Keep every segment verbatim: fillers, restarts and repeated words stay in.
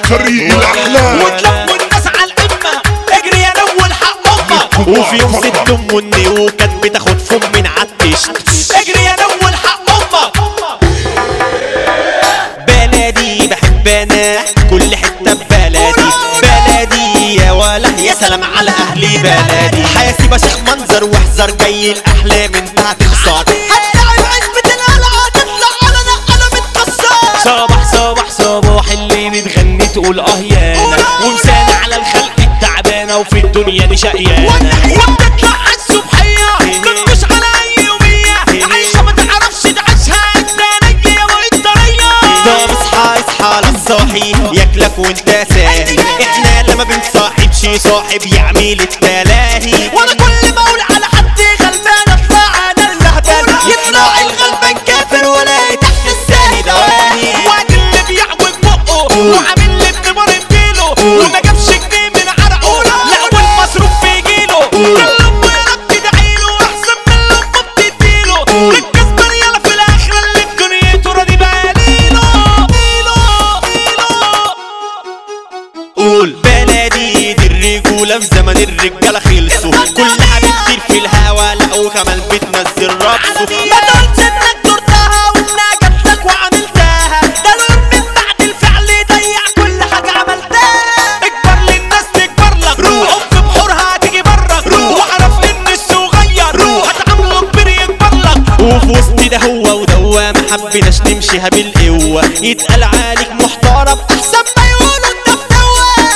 فريق الاحلام وتلموا الناس على القمة اجري يا نول حق امك. وفي يوم ست ام النيو كانت بتاخد فم من عالتشت اجري يا نول حق امك. بلدي بحب انا كل حتة ببلدي بلدي يا ولا يا سلام على اهلي بلدي حاسب اشيخ منظر واحذر جاي الاحلام انت هتخسر هتلاعب عزبة القلعة تطلع على نقلة متكسر. صباح صباح صباح اللي بتغني تقول اه يانا ومسانة على الخلق التعبانة وفي الدنيا دي شقيانة وبتطلع على الصبحية تنكش على اي يومية عايشة ما تعرفش تعيشها انت نية وانت رية. طب اصحى اصحى على الصاحي ياكلك وانت ساهي احنا لما بنصاحبش صاحب يعمل التلاهي وانا كل ما اقول على حد غلبان اطلع انا اللهبان يطلع الغلبان كافر ولا تحت الساهي دواهي وادي اللي بيعوج بقه وعامل لي ابن مريم كيلو وما جابش جنيه من عرقه لا والمصروف بيجيله كل امه يا رب تدعيله احسن من لما بتديله الكسبان يلا في الاخره اللي دنيته راضي بقليله. قول بلدي دي الرجولة في زمن الرجالة خلصوا كلها بتطير في الهوا لا وكمان بتنزل رقصه ما تقولش انك زرتها وانها جاتلك وعملتها ده لون من بعد الفعل ضيع كل حاجة عملتها. اكبر للناس تكبر لك روح في بحورها هتيجي برك واعرف ان الصغير هتعامله كبير يكبر لك. وفي وسط ده هو ودوا ما حبيناش نمشيها بالقوة يتقال عليك محترم احسن ما يقولوا انت مدوى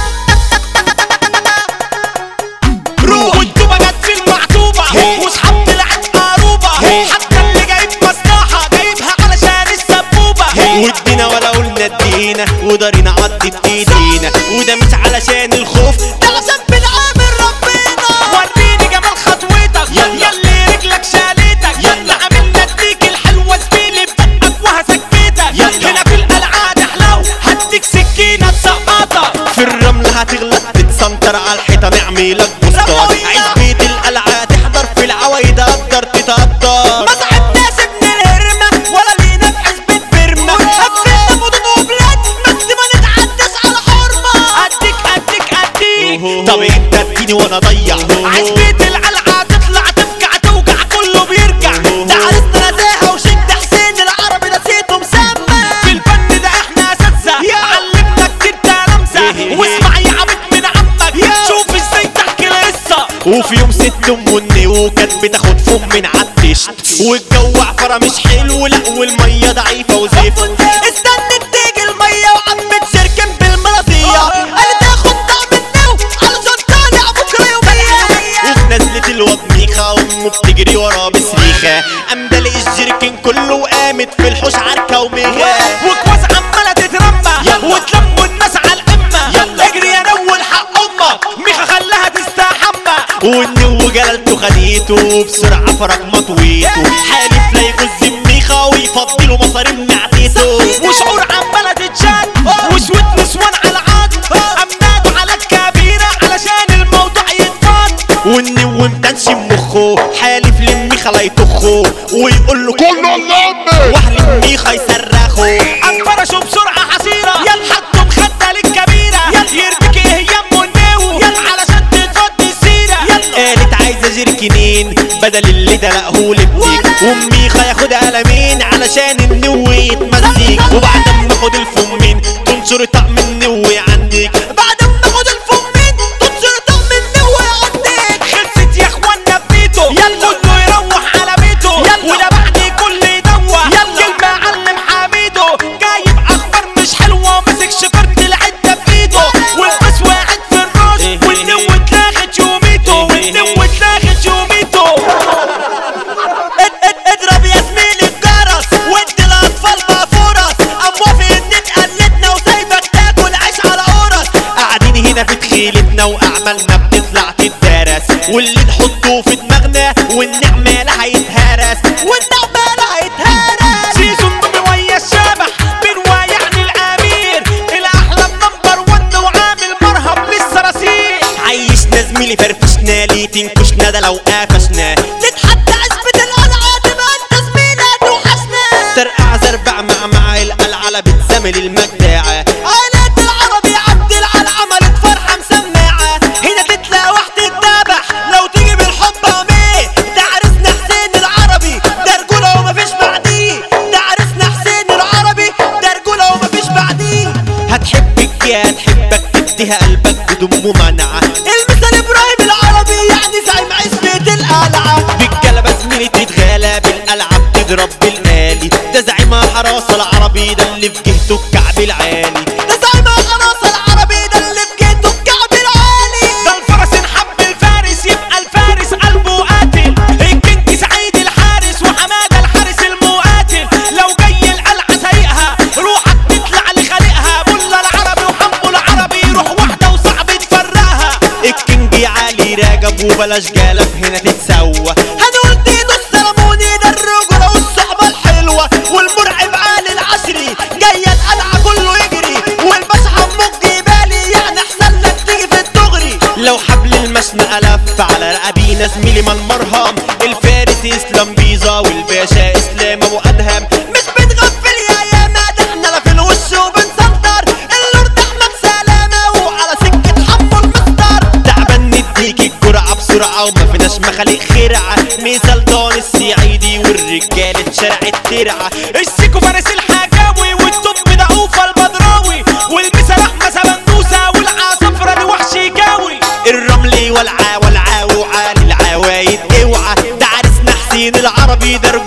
روح والتوبة جت في المعتوبة وصحاب طلعت قاروبة حتى اللي جايب مصلحة جايبها علشان السبوبة وادينا ولا قلنا ادينا ودارينا عدت ايدينا وده مش علشان الخوف ده عشان بنعامل ربنا. وريني جمال خطوتك ياللي رجلك شالتك يلا عاملنا اديك الحلوة زميلي بدقك وهسكتك هنا في القلعة تحلو هديك سكينة تسقطك في الرمل هتغلط تتسنطر على الحيطة نعملك بوستات عزبة القلعة تحضر في العوايد قدر تتقدر ما صاحبناش ابن الهرمة ولا لينا في حزبة برمة قفلنا مدن وبلاد بس ما نتعداش على حرمة اديك اديك اديك. طب انت اديني وانا اضيع عزبة القلعة تطلع تفكع توجع كله بيرجع ده عرسنا نزاهة وشد حسين العربي نسيته مسمى في الفن ده احنا اساتذة علمنا كتير تلامذة واسمع يا عبيط من عمك شوف ازاي تحكي القصة. وفي يوم ست ام النيو كانت بتاخد فم من عالتشت والجو عفرة مش حلو لا والمية ضعيفة وزفت استنى تيجي المية وعمت سركن بالمرضية قالت تاخد طعم النو علشان طالع بكرة يومية. وفي نزلة الواد ميخا امه بتجري وراه بسريخة قام دلق الجركن كله وقامت في الحوش عركة وميغا وكواز عمالة تترمى وتلموا الناس على القمة اجري يا نول حق امك ميخا خلاها تستحمى والنو جلالته خديته بسرعة فرج مطويته حالف لا يجوز ميخا ويفضله مصاري معديته وشعور عمالة تتشد وشوت نسوان على عاد امناته على الكبيرة علشان الموضوع يتفض والنو متنش مخه حالف لميخا لا يطخه ويقول له كله اللمة واهل ميخا يصرخه انفرشوا بسرعة حصيرة حطوا مخدة للكبيرة يرميك ايه يمه النو علشان تتفضي السيرة قالت عايزة جركنين بدل اللي دلقه لبتيك وميخا ياخد قلمين علشان النو يتمزيك وبعد ما اخد الفمين تنشر طعم النو عندك بعد ما اخد الفمين تنشر طعم النو عندك. خلصت يا اخوانا بنيته كله يروح على بيته وده بعد كل يدوه كلمة علم حميده جايب اخبار مش حلوة ماسك شجرة العدة بايده والبس واحد في الراس والنو اتلاغت يوميته والنو اتلاغت يوميته. اضرب يا زميلي بجرس وادي الاطفال مقفورس اموافق ان اتقلدنا وسايبك تاكل عيش على قرص. قاعدين هنا في تخيلتنا واعمالنا بتطلع تدرس واللي نحطه في دماغنا والنعمة لا هيتهرس والنعمة لا هيتهرس. سيزون نومي ويا الشبح بنوا يعني الامير الاحلام نمبر ون وعامل مرهم للصراصير عيشنا زميلي فرفشنا ليه تنكشنا ده لو قفشنا نتحدى عزبة القلعة تبقى انت زميلة توحشنا ترقع زربع مع مع القلعة بتزامل المجدعة عيلة هتحبك يا هتحبك تديها قلبك بدون ممانعة. المثل ابراهيم العربي يعني زعيم عزبة القلعة. بالجلبة زميلي تتغالى بالقلعة بتضرب بالآلي، ده زعيم حراسة العربي ده اللي في جهته الكعب العالي. ده زعيم حراسة العربي ده اللي في جهته الكعب العالي. ده الفرس نحب الفارس يبقى الفارس قلبه قاتل. الكينج سعيد الحارس وحمادة الحارس المقاتل. لو جاي القلعة سايقها روحك تطلع لخالقها. بولا العربي وحمو العربي روح واحدة وصعب تفرقها. الكينج علي راجب وبلاش جالب هنا تتسوى. هنقول دينو السلموني ده الرجولة والصحبة الحلوة. والمرعب علي العشري جاية القلعة كله يجري. والباشا حموك جبالي يعني احسن لك تيجي في الدغري. لو حبل المشنقة لف على رقبينا زميلي من مرهم. الفارس اسلام بيظا والباشا اسلام ابو ادهم. مش بتغفل يا ياما ده احنا لا في الوش وبنسنطر. اللورد احمد سلامة وعلى سكة حمو المسطر. تعبان نديك الجرعة بسرعة وما فيناش مخالق خرعة. مثال دون السعيدي والرجالة شارع الترعة. السيكو فارس الحجاوي والطب ده اوفى البدراوي. والمثل احمد سبندوسة والعصفرة الوحشي جاوي. الرملي والعا والعا وعالي العوايد اوعى. ده عرسنا حسين العربي ده